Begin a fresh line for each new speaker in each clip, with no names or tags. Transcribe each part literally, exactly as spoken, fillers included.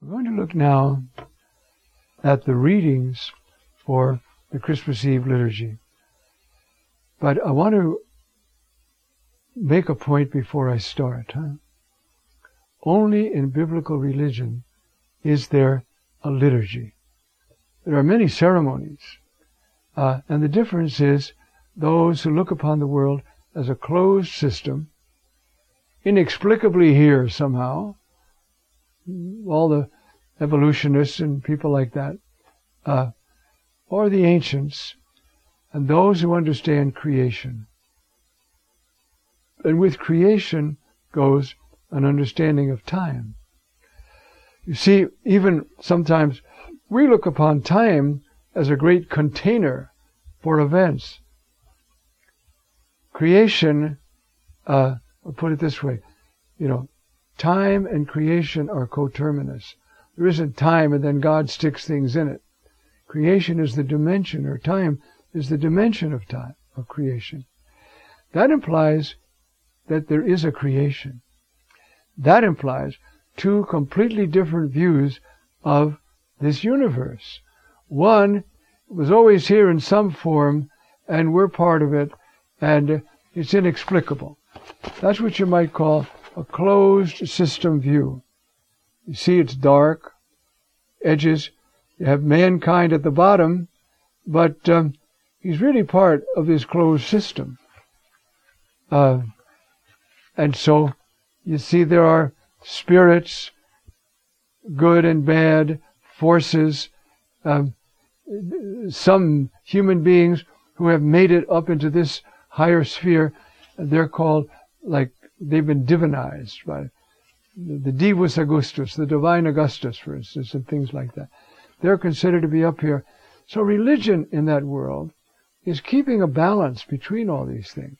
We're going to look now at the readings for the Christmas Eve liturgy. But I want to make a point before I start. Huh? Only in biblical religion is there a liturgy. There are many ceremonies. Uh, and the difference is those who look upon the world as a closed system, inexplicably here somehow, all the evolutionists and people like that, uh, or the ancients, and those who understand creation. And with creation goes an understanding of time. You see, even sometimes we look upon time as a great container for events. Creation, uh, I'll put it this way, you know, time and creation are coterminous. There isn't time and then God sticks things in it. Creation is the dimension, or time is the dimension of time, of creation. That implies that there is a creation. That implies two completely different views of this universe. One was always here in some form, and we're part of it, and it's inexplicable. That's what you might call a closed system view. You see, it's dark, edges. You have mankind at the bottom, but um, he's really part of this closed system. Uh, and so, you see, there are spirits, good and bad, forces, um, some human beings who have made it up into this higher sphere. They're called, like, they've been divinized by the Divus Augustus, the divine Augustus, for instance, and things like that. They're considered to be up here. So religion in that world is keeping a balance between all these things,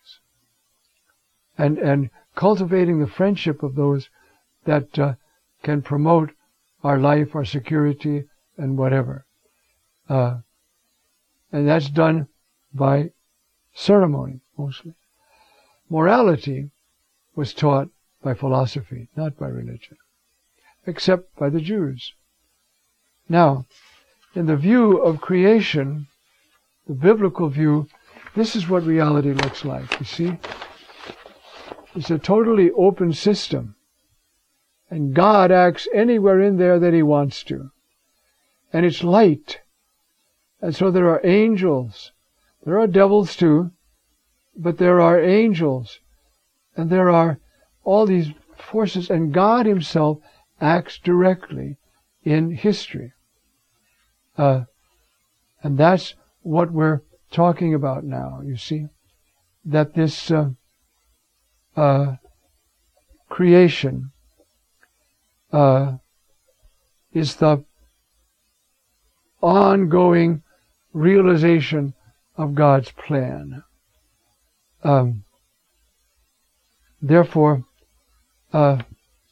and and cultivating the friendship of those that uh, can promote our life, our security, and whatever. Uh, and that's done by ceremony, mostly. Morality was taught by philosophy, not by religion, except by the Jews. Now, in the view of creation, the biblical view, this is what reality looks like, you see? It's a totally open system, and God acts anywhere in there that He wants to. And it's light. And so there are angels. There are devils too, but there are angels. And there are all these forces, and God Himself acts directly in history. Uh, and that's what we're talking about now, you see. That this uh, uh, creation uh, is the ongoing realization of God's plan. Um, therefore, uh,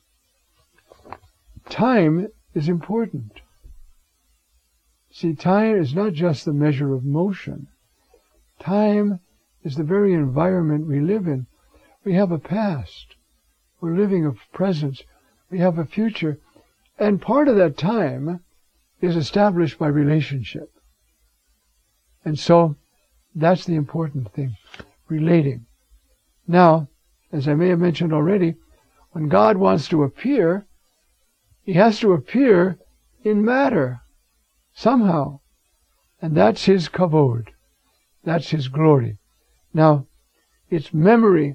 time is important. See, time is not just the measure of motion. Time is the very environment we live in. We have a past. We're living a present. We have a future. And part of that time is established by relationship. And so, that's the important thing, relating. Now, as I may have mentioned already, when God wants to appear, He has to appear in matter, somehow. And that's His kavod. That's His glory. Now, it's memory.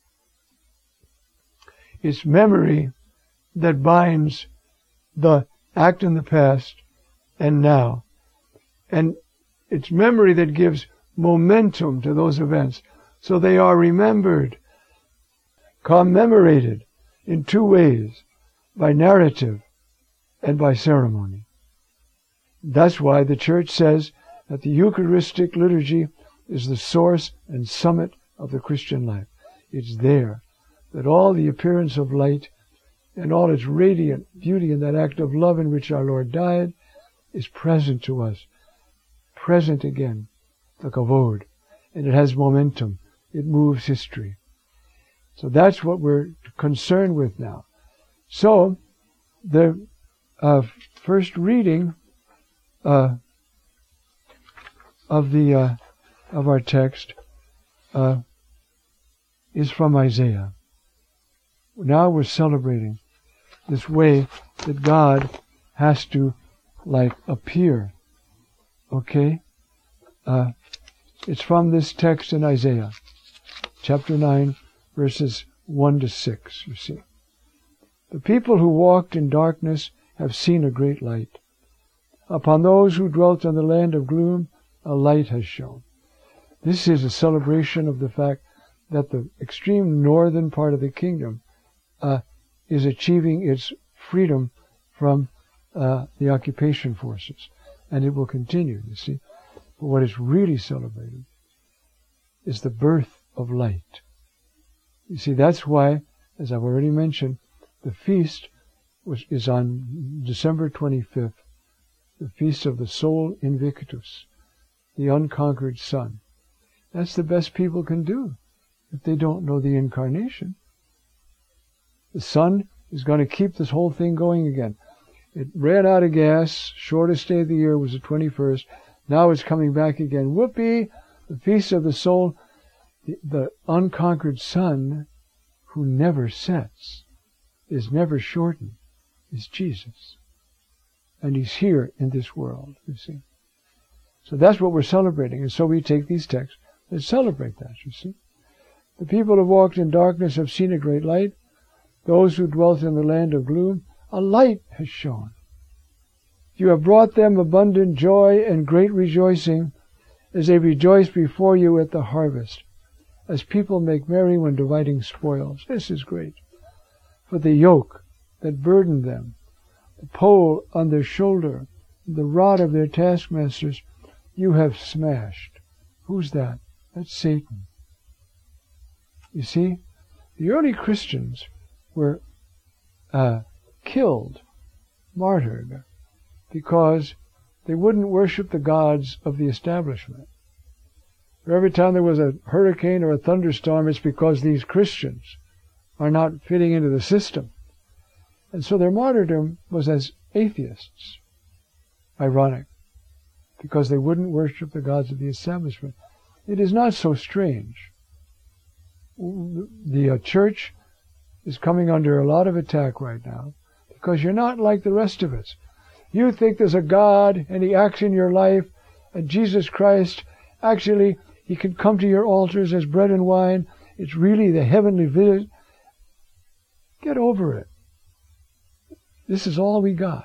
It's memory that binds the act in the past and now. And it's memory that gives momentum to those events, so they are remembered, commemorated in two ways, by narrative and by ceremony. That's why the Church says that the Eucharistic liturgy is the source and summit of the Christian life. It's there that all the appearance of light and all its radiant beauty in that act of love in which our Lord died is present to us, present again, the kavod, and it has momentum. It moves history. So that's what we're concerned with now. So, the uh, first reading uh, of the uh, of our text uh, is from Isaiah. Now we're celebrating this way that God has to, like, appear. Okay? Uh, it's from this text in Isaiah, chapter nine, verses one to six, you see. The people who walked in darkness have seen a great light. Upon those who dwelt in the land of gloom, a light has shone. This is a celebration of the fact that the extreme northern part of the kingdom uh, is achieving its freedom from uh, the occupation forces. And it will continue, you see. But what is really celebrated is the birth of light. You see, that's why, as I've already mentioned, the feast was, is on December twenty-fifth, the feast of the Sol Invictus, the unconquered sun. That's the best people can do if they don't know the incarnation. The sun is going to keep this whole thing going again. It ran out of gas. Shortest day of the year was the twenty-first. Now it's coming back again. Whoopee! The feast of the soul, the, the unconquered sun, who never sets, is never shortened, is Jesus. And he's here in this world, you see. So that's what we're celebrating. And so we take these texts and celebrate that, you see. The people who walked in darkness have seen a great light. Those who dwelt in the land of gloom, a light has shone. You have brought them abundant joy and great rejoicing as they rejoice before you at the harvest, as people make merry when dividing spoils. This is great. For the yoke that burdened them, the pole on their shoulder, the rod of their taskmasters, you have smashed. Who's that? That's Satan. You see, the early Christians were uh, killed, martyred, because they wouldn't worship the gods of the establishment. For every time there was a hurricane or a thunderstorm, it's because these Christians are not fitting into the system. And so their martyrdom was as atheists. Ironic, because they wouldn't worship the gods of the establishment. It is not so strange. The uh, church is coming under a lot of attack right now because you're not like the rest of us. You think there's a God and he acts in your life, and Jesus Christ, actually, he can come to your altars as bread and wine. It's really the heavenly visit. Get over it. This is all we got.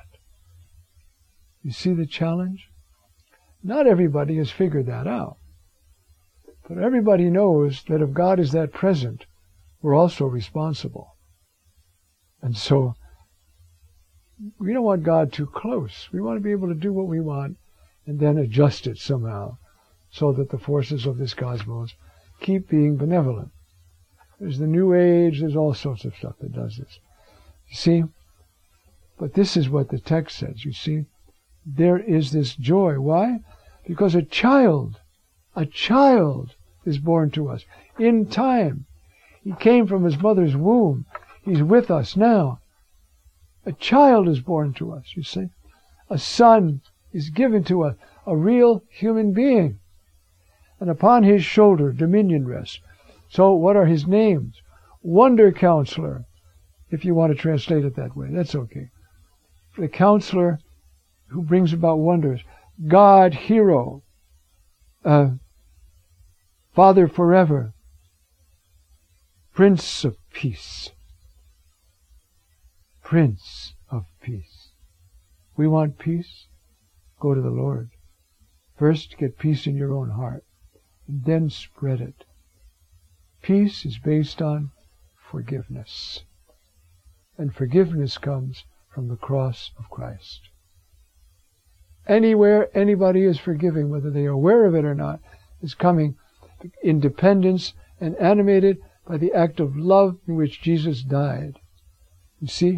You see the challenge? Not everybody has figured that out. But everybody knows that if God is that present, we're also responsible. And so, we don't want God too close. We want to be able to do what we want and then adjust it somehow so that the forces of this cosmos keep being benevolent. There's the New Age, there's all sorts of stuff that does this. You see? But this is what the text says, you see? There is this joy. Why? Because a child, a child is born to us in time. He came from his mother's womb. He's with us now. A child is born to us, you see. A son is given to us, a real human being. And upon his shoulder dominion rests. So what are his names? Wonder Counselor, if you want to translate it that way. That's okay. The Counselor who brings about wonders. God Hero. Uh, Father forever. Prince of Peace. Prince of Peace. We want peace? Go to the Lord. First, get peace in your own heart, and then spread it. Peace is based on forgiveness. And forgiveness comes from the cross of Christ. Anywhere anybody is forgiving, whether they are aware of it or not, is coming in dependence and animated by the act of love in which Jesus died. You see?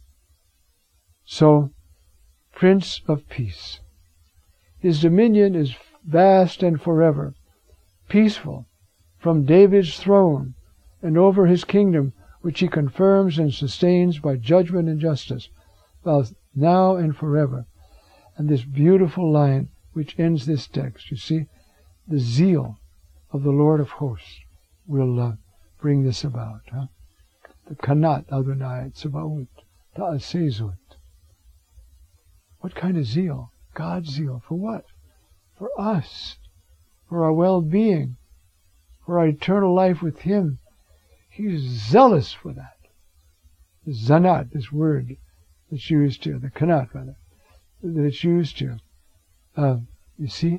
So, Prince of Peace. His dominion is vast and forever, peaceful, from David's throne and over his kingdom, which he confirms and sustains by judgment and justice, while now and forever. And this beautiful line which ends this text, you see, the zeal of the Lord of hosts will uh, bring this about. Huh? The kanat Adonai Tzebaot ta'asezut. What kind of zeal? God's zeal. For what? For us. For our well-being. For our eternal life with Him. He's zealous for that. The zanat, this word that's used here, the kanat rather, that it's used here. Uh, you see?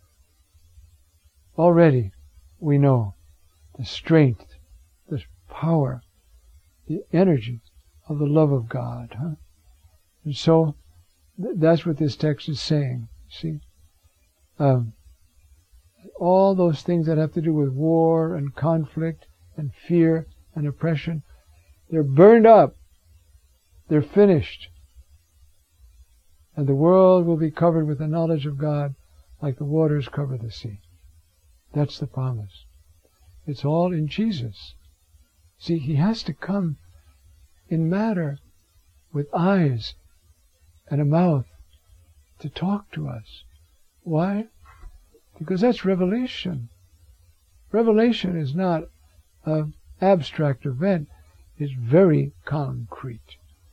Already we know the strength, the power, the energy of the love of God. Huh? And so th- that's what this text is saying. See? Um, all those things that have to do with war and conflict and fear and oppression, they're burned up. They're finished. And the world will be covered with the knowledge of God like the waters cover the sea. That's the promise. It's all in Jesus. See, He has to come in matter with eyes and a mouth to talk to us. Why? Because that's revelation. Revelation is not an abstract event. It's very concrete.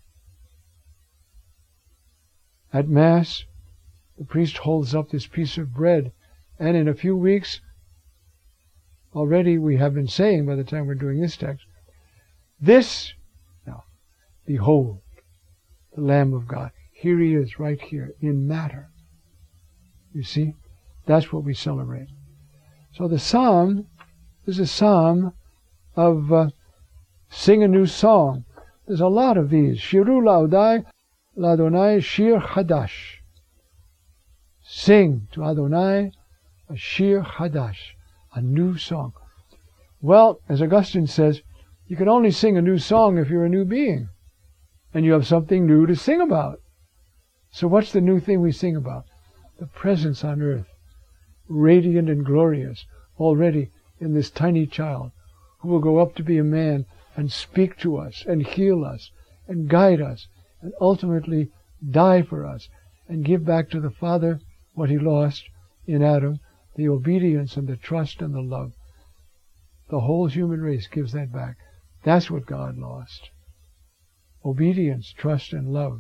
At Mass, the priest holds up this piece of bread, and in a few weeks, already we have been saying by the time we're doing this text, this, now, behold, the Lamb of God. Here He is, right here, in matter. You see? That's what we celebrate. So the psalm is a psalm of uh, sing a new song. There's a lot of these. Shiru laudai l'Adonai shir chadash. Sing to Adonai a shir chadash, a new song. Well, as Augustine says, you can only sing a new song if you're a new being. And you have something new to sing about. So what's the new thing we sing about? The presence on earth, radiant and glorious, already in this tiny child, who will grow up to be a man and speak to us and heal us and guide us and ultimately die for us and give back to the Father what He lost in Adam, the obedience and the trust and the love. The whole human race gives that back. That's what God lost. Obedience, trust, and love.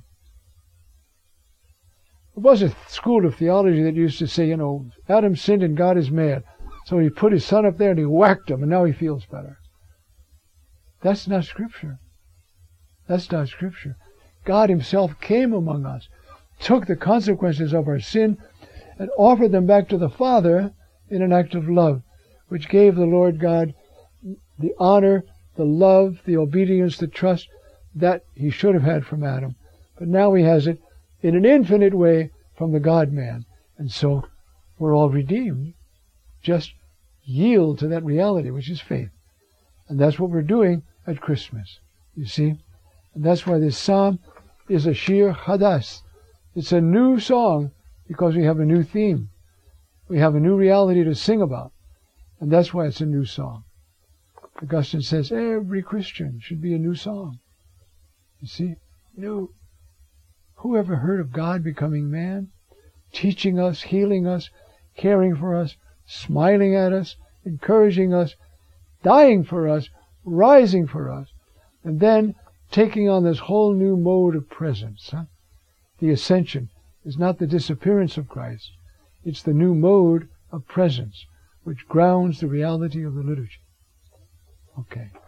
There was a school of theology that used to say, you know, Adam sinned and God is mad. So He put His Son up there and He whacked him and now He feels better. That's not Scripture. That's not Scripture. God Himself came among us, took the consequences of our sin, and offered them back to the Father in an act of love, which gave the Lord God the honor, the love, the obedience, the trust that He should have had from Adam. But now He has it in an infinite way from the God-man. And so we're all redeemed. Just yield to that reality, which is faith. And that's what we're doing at Christmas. You see? And that's why this psalm is a shir chadash. It's a new song because we have a new theme. We have a new reality to sing about. And that's why it's a new song. Augustine says every Christian should be a new song. You see? New. Who ever heard of God becoming man? Teaching us, healing us, caring for us, smiling at us, encouraging us, dying for us, rising for us, and then taking on this whole new mode of presence. Huh? The ascension is not the disappearance of Christ. It's the new mode of presence, which grounds the reality of the liturgy. Okay.